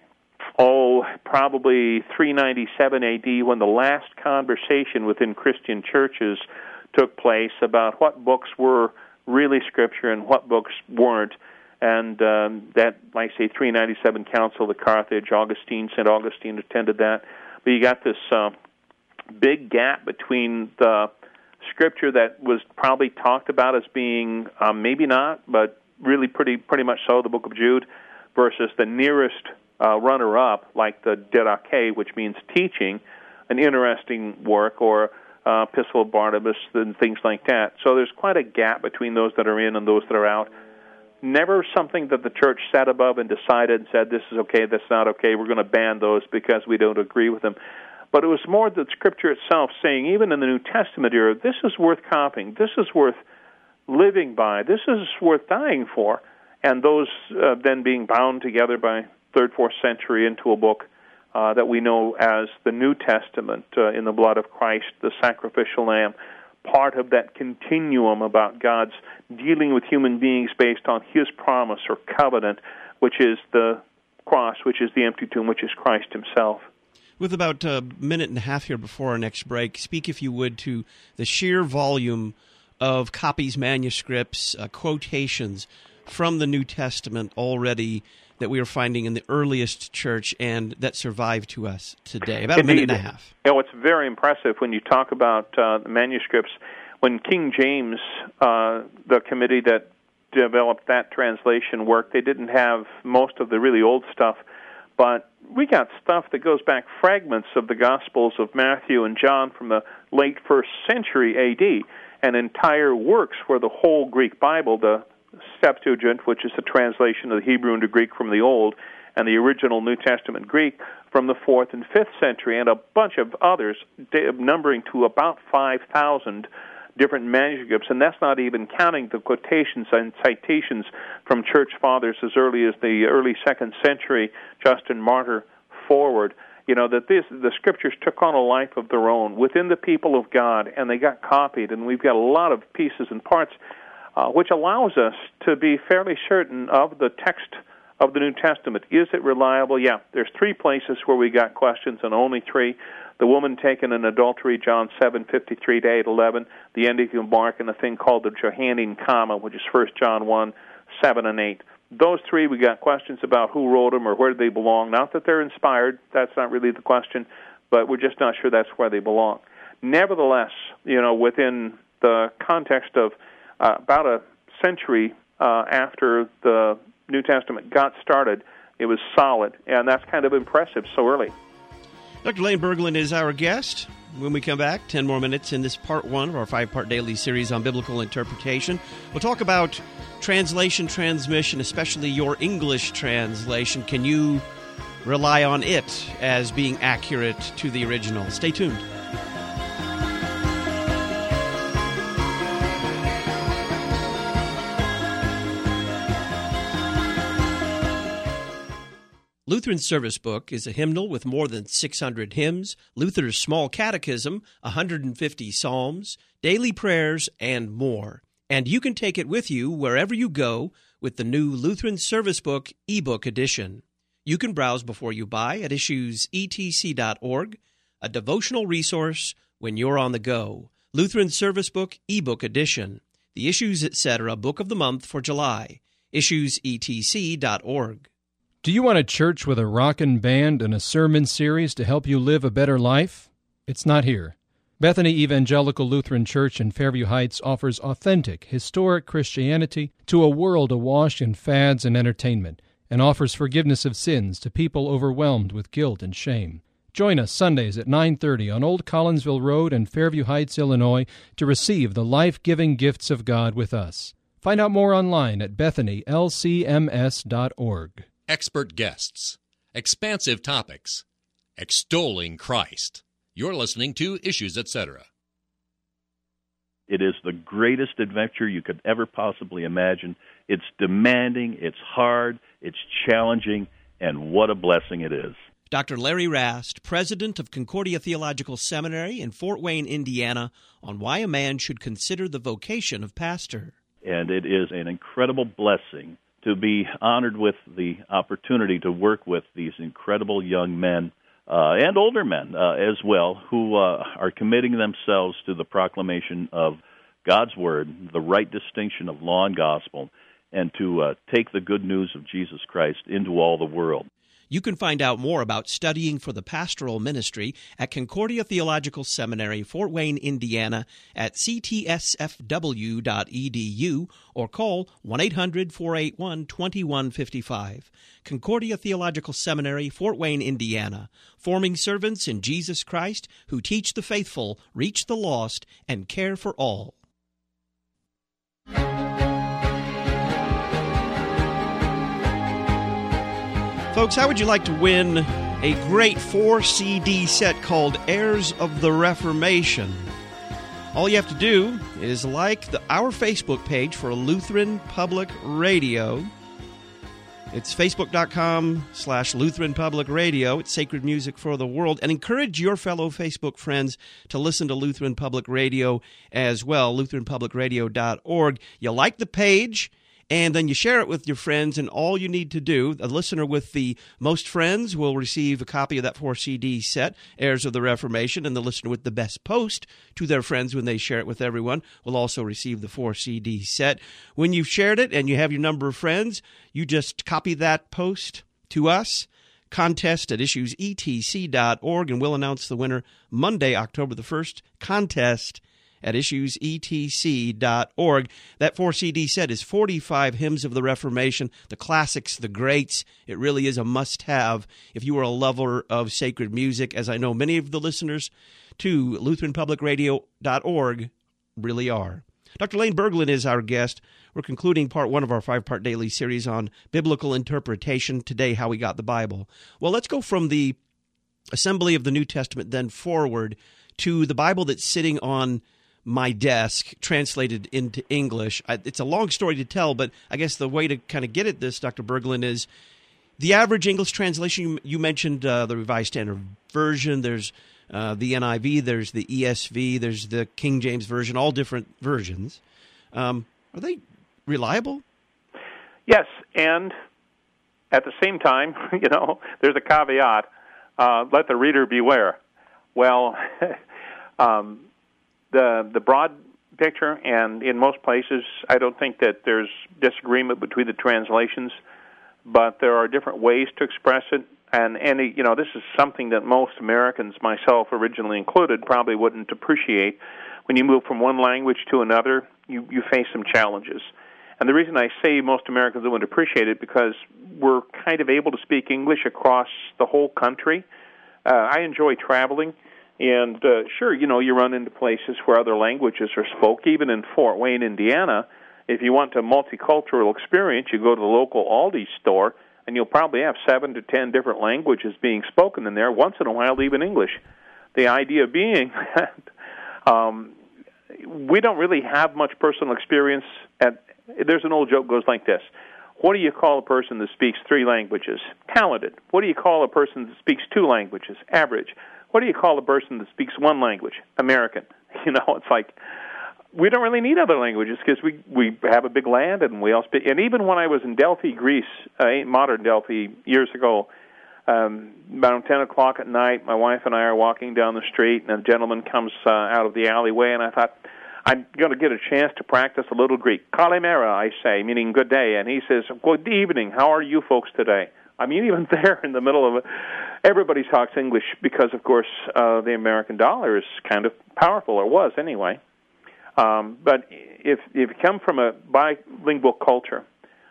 probably 397 A.D. when the last conversation within Christian churches took place about what books were really Scripture and what books weren't. And that, like I say, 397 Council of Carthage, St. Augustine attended that. But you got this big gap between the Scripture that was probably talked about as being, maybe not, but really pretty much so, the Book of Jude, versus the nearest runner-up, like the Didache, which means teaching, an interesting work, or Epistle of Barnabas, and things like that. So there's quite a gap between those that are in and those that are out. Never something that the church sat above and decided and said, this is okay, that's not okay, we're going to ban those because we don't agree with them. But it was more the Scripture itself saying, even in the New Testament era, this is worth copying, this is worth living by, this is worth dying for, and those then being bound together by 3rd, 4th century into a book that we know as the New Testament, in the blood of Christ, the sacrificial lamb, part of that continuum about God's dealing with human beings based on His promise or covenant, which is the cross, which is the empty tomb, which is Christ Himself. With about a minute and a half here before our next break, speak, if you would, to the sheer volume of copies, manuscripts, quotations from the New Testament already that we are finding in the earliest church and that survive to us today. About a minute and a half. It's very impressive when you talk about the manuscripts. When King James, the committee that developed that translation work. They didn't have most of the really old stuff, but we got stuff that goes back, fragments of the Gospels of Matthew and John from the late 1st century A.D., and entire works where the whole Greek Bible, the Septuagint, which is the translation of the Hebrew into Greek from the Old, and the original New Testament Greek from the 4th and 5th century, and a bunch of others, numbering to about 5,000 different manuscripts, and that's not even counting the quotations and citations from church fathers as early as the early 2nd century, Justin Martyr forward. You know, that the Scriptures took on a life of their own within the people of God, and they got copied, and we've got a lot of pieces and parts, which allows us to be fairly certain of the text of the New Testament. Is it reliable? Yeah, there's 3 places where we got questions, and only 3. The woman taken in adultery, John 7:53 to 8:11. The ending of Mark, and a thing called the Johannine comma, which is 1 John 1:7 and 8. Those 3, we got questions about who wrote them or where they belong. Not that they're inspired. That's not really the question, but we're just not sure that's where they belong. Nevertheless, you know, within the context of about a century after the New Testament got started, it was solid, and that's kind of impressive so early. Dr. Lane Berglund is our guest. When we come back, 10 more minutes in this part 1 of our 5-part daily series on biblical interpretation. We'll talk about translation, transmission, especially your English translation. Can you rely on it as being accurate to the original? Stay tuned. Lutheran's Service Book is a hymnal with more than 600 hymns, Luther's Small Catechism, 150 psalms, daily prayers, and more. And you can take it with you wherever you go with the new Lutheran Service Book ebook edition. You can browse before you buy at issuesetc.org, a devotional resource when you're on the go. Lutheran Service Book ebook edition, the Issues Etc. Book of the Month for July, issuesetc.org. Do you want a church with a rockin' band and a sermon series to help you live a better life? It's not here. Bethany Evangelical Lutheran Church in Fairview Heights offers authentic, historic Christianity to a world awash in fads and entertainment, and offers forgiveness of sins to people overwhelmed with guilt and shame. Join us Sundays at 9:30 on Old Collinsville Road in Fairview Heights, Illinois, to receive the life-giving gifts of God with us. Find out more online at bethanylcms.org. Expert guests, expansive topics, extolling Christ. You're listening to Issues Etc. It is the greatest adventure you could ever possibly imagine. It's demanding, it's hard, it's challenging, and what a blessing it is. Dr. Larry Rast, president of Concordia Theological Seminary in Fort Wayne, Indiana, on why a man should consider the vocation of pastor. And it is an incredible blessing to be honored with the opportunity to work with these incredible young men and older men as well, who are committing themselves to the proclamation of God's Word, the right distinction of law and gospel, and to take the good news of Jesus Christ into all the world. You can find out more about studying for the pastoral ministry at Concordia Theological Seminary, Fort Wayne, Indiana, at ctsfw.edu or call 1-800-481-2155. Concordia Theological Seminary, Fort Wayne, Indiana, forming servants in Jesus Christ who teach the faithful, reach the lost, and care for all. Folks, how would you like to win a great 4-CD set called Heirs of the Reformation? All you have to do is like our Facebook page for Lutheran Public Radio. It's facebook.com/Lutheran Public Radio. It's sacred music for the world. And encourage your fellow Facebook friends to listen to Lutheran Public Radio as well, lutheranpublicradio.org. You like the page, and then you share it with your friends, and all you need to do, a listener with the most friends will receive a copy of that 4-CD set, Heirs of the Reformation, and the listener with the best post to their friends when they share it with everyone will also receive the 4-CD set. When you've shared it and you have your number of friends, you just copy that post to us, contest at issuesetc.org, and we'll announce the winner Monday, October the 1st, contest at issuesetc.org. That 4-CD set is 45 Hymns of the Reformation, the classics, the greats. It really is a must-have if you are a lover of sacred music, as I know many of the listeners to LutheranPublicRadio.org really are. Dr. Lane Berglund is our guest. We're concluding part 1 of our 5-part daily series on biblical interpretation, today, how we got the Bible. Well, let's go from the assembly of the New Testament then forward to the Bible that's sitting on my desk, translated into English. It's a long story to tell, but I guess the way to kind of get at this, Dr. Berglund, is the average English translation. You mentioned the Revised Standard Version. There's the NIV. There's the ESV. There's the King James Version, all different versions. Are they reliable? Yes, and at the same time, there's a caveat. Let the reader beware. Well, the broad picture, and in most places, I don't think that there's disagreement between the translations, but there are different ways to express it. And this is something that most Americans, myself originally included, probably wouldn't appreciate. When you move from one language to another, you face some challenges. And the reason I say most Americans wouldn't appreciate it because we're kind of able to speak English across the whole country. I enjoy traveling, and sure, you run into places where other languages are spoken. Even in Fort Wayne, Indiana, if you want a multicultural experience, you go to the local Aldi store, and you'll probably have 7 to 10 different languages being spoken in there, once in a while even English. The idea being that we don't really have much personal experience. There's an old joke goes like this. What do you call a person that speaks 3 languages? Talented. What do you call a person that speaks 2 languages? Average. What do you call a person that speaks 1 language? American. It's like we don't really need other languages because we have a big land and we all speak. And even when I was in Delphi, Greece, modern Delphi, years ago, about 10 o'clock at night, my wife and I are walking down the street, and a gentleman comes out of the alleyway, and I thought, I'm going to get a chance to practice a little Greek. Kalimera, I say, meaning good day. And he says, good evening. How are you folks today? I mean, even there in the middle of it, everybody talks English because, of course, the American dollar is kind of powerful, or was anyway. But if you come from a bilingual culture,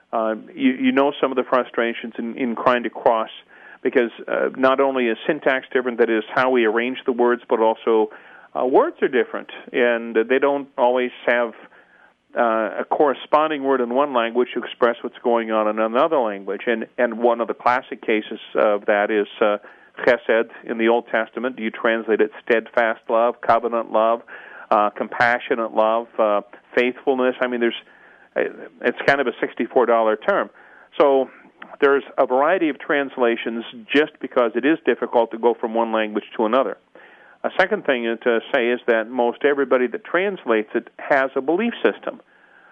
you know some of the frustrations in trying to cross, because not only is syntax different, that is how we arrange the words, but also words are different, and they don't always have a corresponding word in one language to express what's going on in another language. And one of the classic cases of that is chesed in the Old Testament. Do you translate it steadfast love, covenant love, compassionate love, faithfulness? I mean, it's kind of a $64 term. So there's a variety of translations just because it is difficult to go from one language to another. A second thing to say is that most everybody that translates it has a belief system.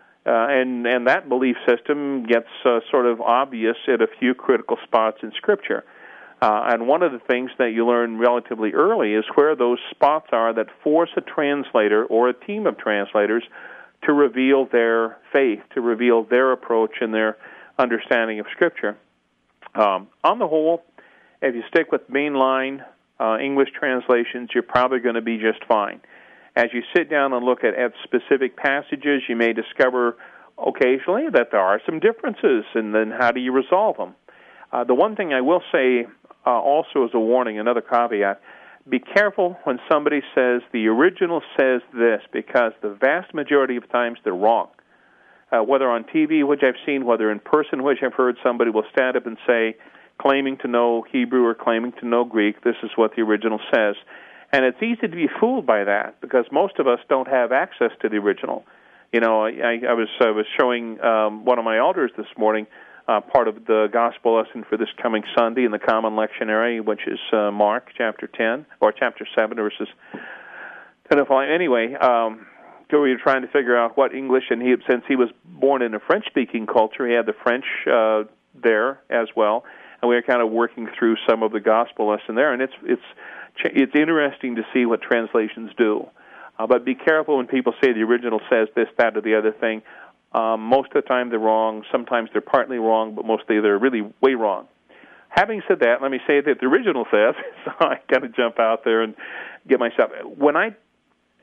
And that belief system gets sort of obvious at a few critical spots in Scripture. And one of the things that you learn relatively early is where those spots are that force a translator or a team of translators to reveal their faith, to reveal their approach and their understanding of Scripture. On the whole, if you stick with mainline English translations, you're probably going to be just fine. As you sit down and look at specific passages, you may discover occasionally that there are some differences, and then how do you resolve them? The one thing I will say also as a warning, another caveat, be careful when somebody says the original says this, because the vast majority of times they're wrong. Whether on TV, which I've seen, whether in person, which I've heard somebody will stand up and say, claiming to know Hebrew or claiming to know Greek, this is what the original says. And it's easy to be fooled by that because most of us don't have access to the original. I was showing one of my elders this morning part of the gospel lesson for this coming Sunday in the Common Lectionary, which is Mark chapter 10 or chapter 7 verses 10 to 5. Anyway, we were trying to figure out what English, and since he was born in a French-speaking culture, he had the French there as well. And we were kind of working through some of the gospel lesson there, and it's interesting to see what translations do. But be careful when people say the original says this, that, or the other thing. Most of the time they're wrong. Sometimes they're partly wrong, but mostly they're really way wrong. Having said that, let me say that the original says, so I got to jump out there and get myself. When I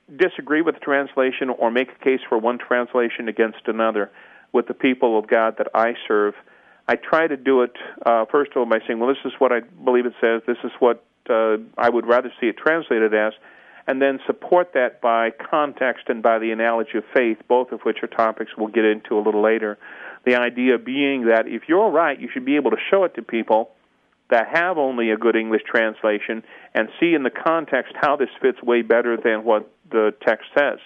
disagree with the translation or make a case for one translation against another with the people of God that I serve, I try to do it, first of all, by saying, well, this is what I believe it says, this is what I would rather see it translated as, and then support that by context and by the analogy of faith, both of which are topics we'll get into a little later. The idea being that if you're right, you should be able to show it to people that have only a good English translation and see in the context how this fits way better than what the text says.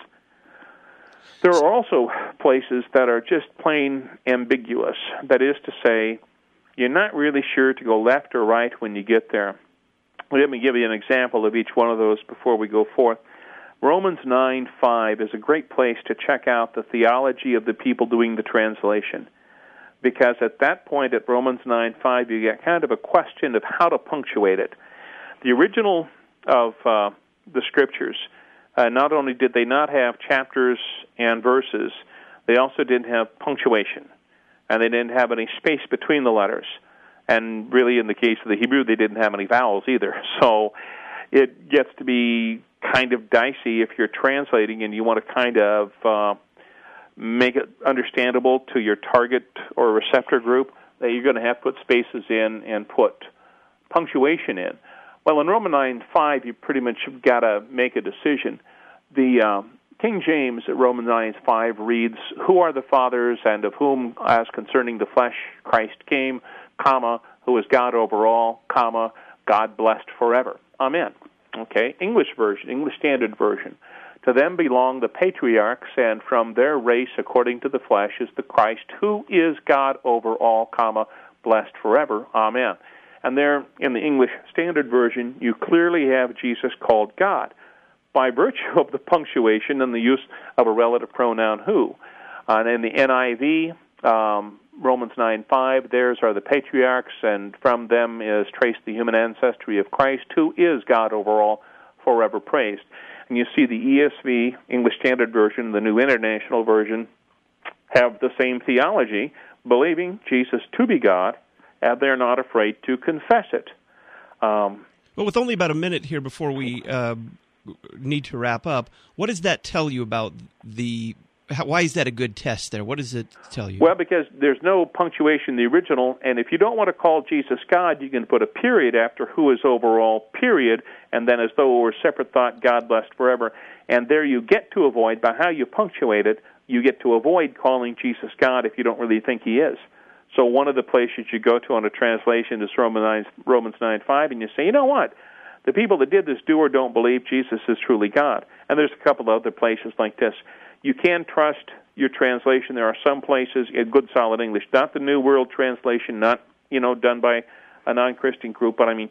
There are also places that are just plain ambiguous. That is to say, you're not really sure to go left or right when you get there. Let me give you an example of each one of those before we go forth. Romans 9:5 is a great place to check out the theology of the people doing the translation, because at that point at Romans 9:5 you get kind of a question of how to punctuate it. The original of the Scriptures, not only did they not have chapters and verses, they also didn't have punctuation, and they didn't have any space between the letters. And really, in the case of the Hebrew, they didn't have any vowels either. So it gets to be kind of dicey if you're translating and you want to kind of make it understandable to your target or receptor group, that you're going to have to put spaces in and put punctuation in. Well, in Romans 9:5, you pretty much got to make a decision. The King James at Romans 9:5 reads, "Who are the fathers, and of whom, as concerning the flesh, Christ came, comma, who is God over all, comma, God blessed forever. Amen." Okay, English version, English Standard Version. "To them belong the patriarchs, and from their race, according to the flesh, is the Christ, who is God over all, comma, blessed forever. Amen." And there, in the English Standard Version, you clearly have Jesus called God by virtue of the punctuation and the use of a relative pronoun who. And in the NIV, Romans 9:5, theirs are the patriarchs, and from them is traced the human ancestry of Christ, who is God over all, forever praised. And you see the ESV, English Standard Version, the New International Version, have the same theology, believing Jesus to be God, and they're not afraid to confess it. Well, with only about a minute here before we need to wrap up, what does that tell you about why is that a good test there? What does it tell you? Well, because there's no punctuation in the original, and if you don't want to call Jesus God, you can put a period after who is over all, period, and then as though it were a separate thought, God blessed forever. And there you get to avoid, by how you punctuate it, you get to avoid calling Jesus God if you don't really think he is. So one of the places you go to on a translation is Romans 9:5, and you say, you know what? The people that did this do or don't believe Jesus is truly God. And there's a couple of other places like this. You can trust your translation. There are some places in good, solid English, not the New World Translation, not done by a non-Christian group, but I mean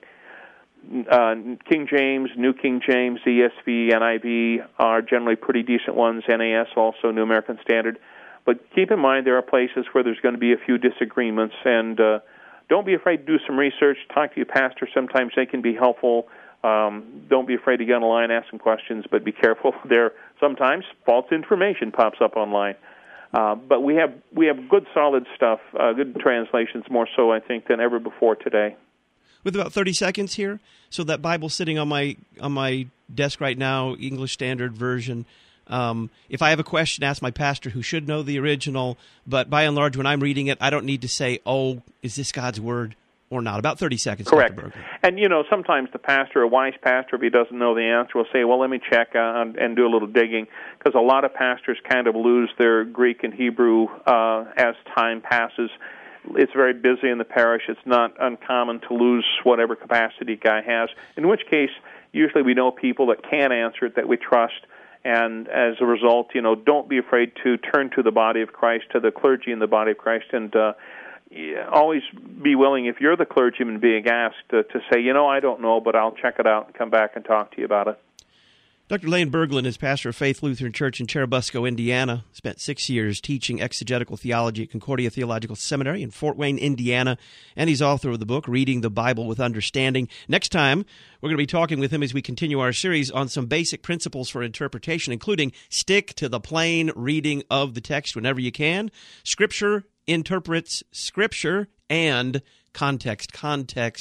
King James, New King James, ESV, NIV are generally pretty decent ones. NAS also, New American Standard. But keep in mind there are places where there's going to be a few disagreements, and don't be afraid to do some research. Talk to your pastor. Sometimes they can be helpful. Don't be afraid to get on the line, ask some questions, but be careful. There sometimes false information pops up online. But we have good, solid stuff, good translations, more so, I think, than ever before today. With about 30 seconds here, so that Bible sitting on my desk right now, English Standard Version. If I have a question, ask my pastor, who should know the original. But by and large, when I'm reading it, I don't need to say, "Oh, is this God's word?" or not. About 30 seconds. Correct. And, sometimes the pastor, a wise pastor, if he doesn't know the answer, will say, well, let me check and do a little digging, because a lot of pastors kind of lose their Greek and Hebrew as time passes. It's very busy in the parish. It's not uncommon to lose whatever capacity a guy has, in which case, usually we know people that can answer it, that we trust, and as a result, don't be afraid to turn to the body of Christ, to the clergy in the body of Christ, and always be willing, if you're the clergyman being asked, to say, I don't know, but I'll check it out and come back and talk to you about it. Dr. Lane Berglund is pastor of Faith Lutheran Church in Cherubusco, Indiana. Spent 6 years teaching exegetical theology at Concordia Theological Seminary in Fort Wayne, Indiana, and he's author of the book, Reading the Bible with Understanding. Next time, we're going to be talking with him as we continue our series on some basic principles for interpretation, including stick to the plain reading of the text whenever you can. Scripture interprets Scripture, and context.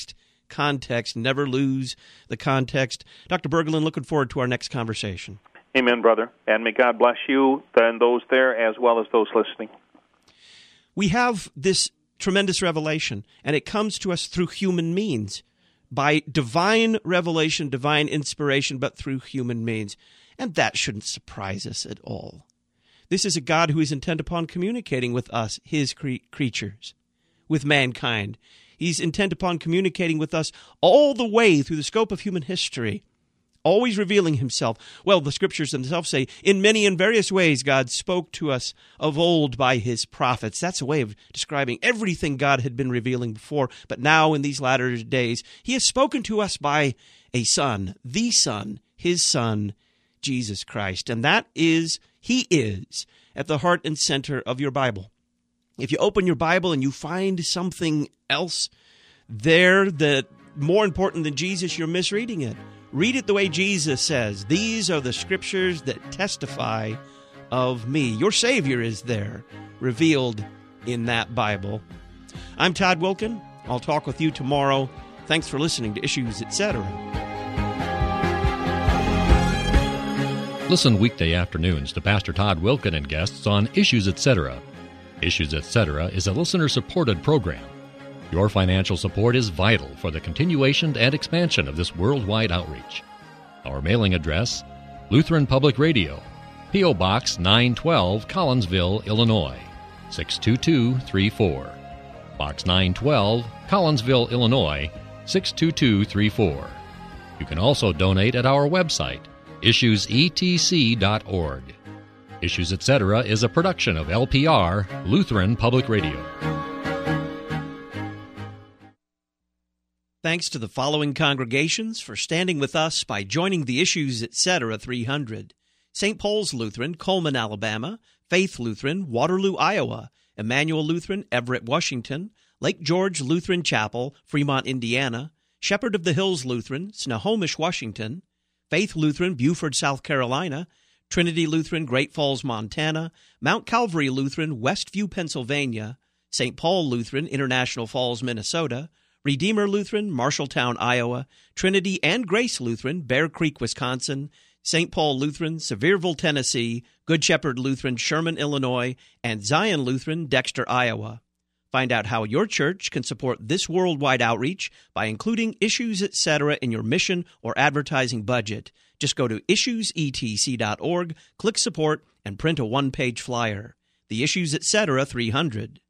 Never lose the context. Dr. Berglund, looking forward to our next conversation. Amen, brother. And may God bless you and those there as well as those listening. We have this tremendous revelation, and it comes to us through human means, by divine revelation, divine inspiration, but through human means. And that shouldn't surprise us at all. This is a God who is intent upon communicating with us, his creatures, with mankind. He's intent upon communicating with us all the way through the scope of human history, always revealing himself. Well, the scriptures themselves say, in many and various ways God spoke to us of old by his prophets. That's a way of describing everything God had been revealing before. But now, in these latter days, he has spoken to us by a Son, the Son, his Son, Jesus Christ. And he is at the heart and center of your Bible. If you open your Bible and you find something else there that more important than Jesus, you're misreading it. Read it the way Jesus says. These are the scriptures that testify of me. Your Savior is there, revealed in that Bible. I'm Todd Wilken. I'll talk with you tomorrow. Thanks for listening to Issues, Etc. Listen weekday afternoons to Pastor Todd Wilken and guests on Issues, Etc. Issues, Etc. is a listener-supported program. Your financial support is vital for the continuation and expansion of this worldwide outreach. Our mailing address, Lutheran Public Radio, P.O. Box 912, Collinsville, Illinois, 62234. Box 912, Collinsville, Illinois, 62234. You can also donate at our website, issuesetc.org. Issues, Etc. is a production of LPR, Lutheran Public Radio. Thanks to the following congregations for standing with us by joining the Issues, Etc. 300. St. Paul's Lutheran, Coleman, Alabama; Faith Lutheran, Waterloo, Iowa; Emmanuel Lutheran, Everett, Washington; Lake George Lutheran Chapel, Fremont, Indiana; Shepherd of the Hills Lutheran, Snohomish, Washington; Faith Lutheran, Beaufort, South Carolina; Trinity Lutheran, Great Falls, Montana; Mount Calvary Lutheran, Westview, Pennsylvania; St. Paul Lutheran, International Falls, Minnesota; Redeemer Lutheran, Marshalltown, Iowa; Trinity and Grace Lutheran, Bear Creek, Wisconsin; St. Paul Lutheran, Sevierville, Tennessee; Good Shepherd Lutheran, Sherman, Illinois; and Zion Lutheran, Dexter, Iowa. Find out how your church can support this worldwide outreach by including Issues, Etc. in your mission or advertising budget. Just go to issuesetc.org, click Support, and print a one-page flyer. The Issues, Etc. 300.